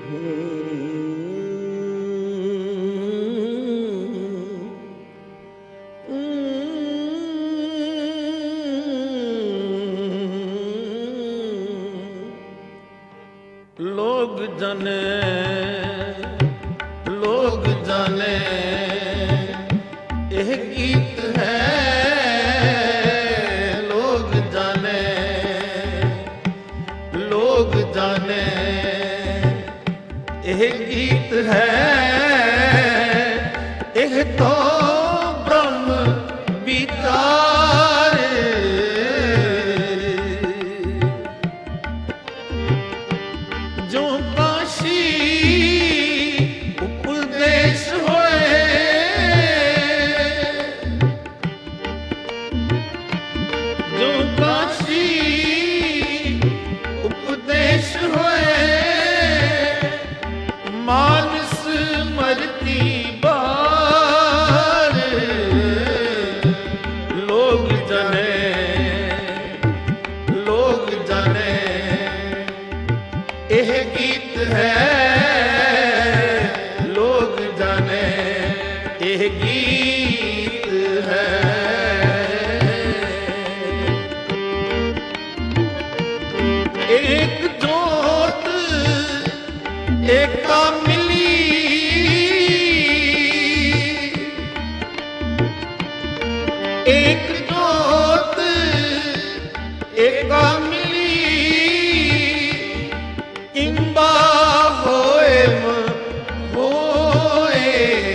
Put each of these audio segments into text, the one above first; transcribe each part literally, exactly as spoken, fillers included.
लोग जाने लोग जाने यह गीत है, लोग जाने लोग जाने यह गीत है, यह तो ब्रह्म विचार जो काशी उपदेश होए, जो काशी उपदेश होए, मानस मरती बार लोग जाने लोग जाने यह गीत है, लोग जाने यह गीत है। एक जोत एका मिली, एक जोत एका मिली, इंबा होए होए,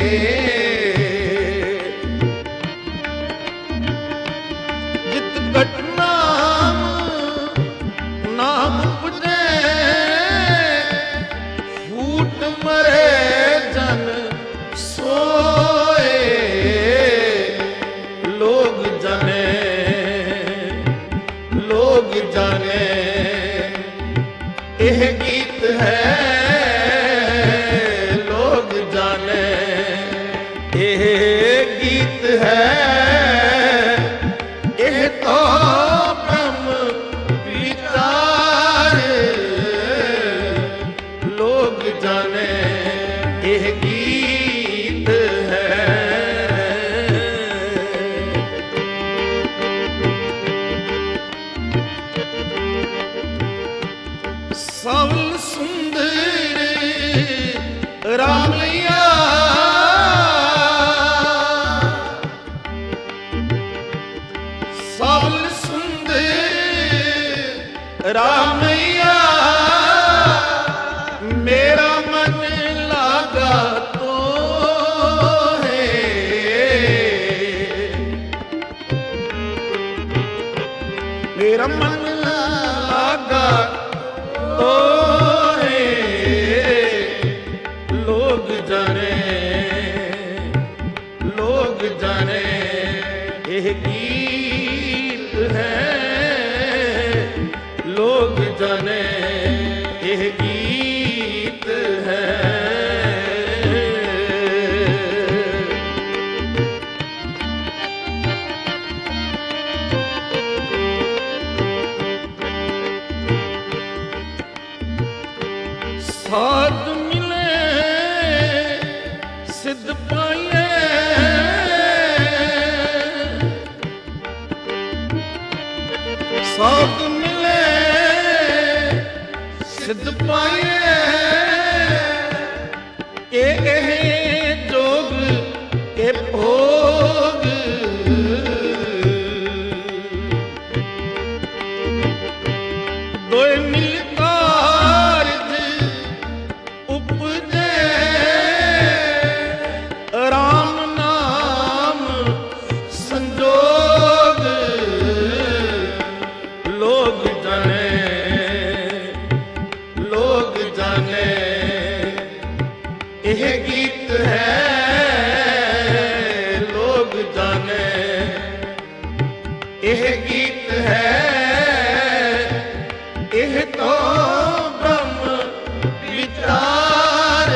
जित घटना नाम पुजे, फूट मरे जन सोए, लोग जाने लोग जाने यह गीत है, लोग जाने यह गीत है, यह तो ब्रह्म विचार लोग जाने यह गीत है। सावल सुंदर रामैया, सावल सुंदर रामैया, मेरा मन लागा तो है, मेरा मन लागा तो है, लोग जाने लोग जाने यह गीत है, लोग जाने यह गीत है। साध मिले सिद्ध पाए, साध मिले सिद्ध पाए, के जोग के भोग, दोए मिलता उपजे, राम नाम संजोग, लोग जाने लोग जाने यह गीत है, लोग जाने यह गीत है, यह तो ब्रह्म विचार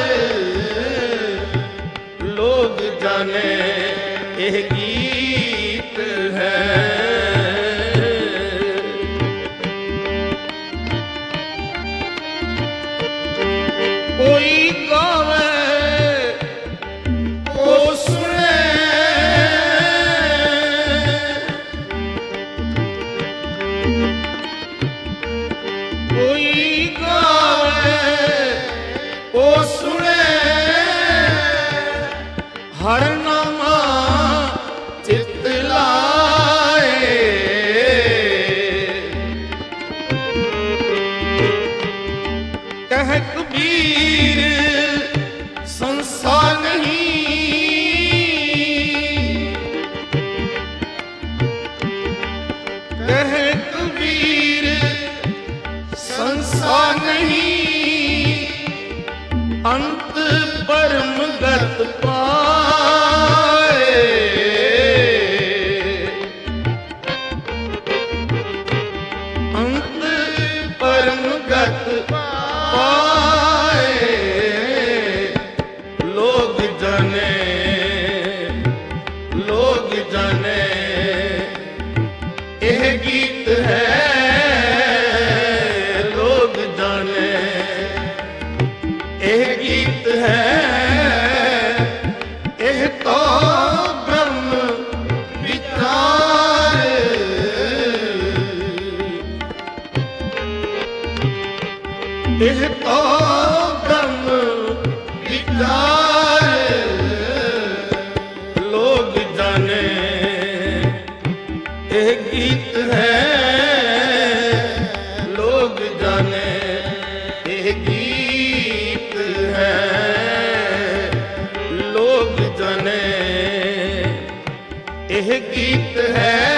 लोग जाने यह गीत है। ओ कोई गावे ओ सुने हर नामा चित लाए। कह कबीर संसार नहीं, कह कबीर संसार नहीं, अंत परम गत पाए। अंत परम गत पाए। लोग जाने लोग जाने यह गीत है, लोग जाने यह गीत है। यह तो ब्रह्म विचार, यह तो ब्रह्म विचार। लोग जाने यह गीत है, लोग जाने यह गीत है। लोग जाने यह गीत है।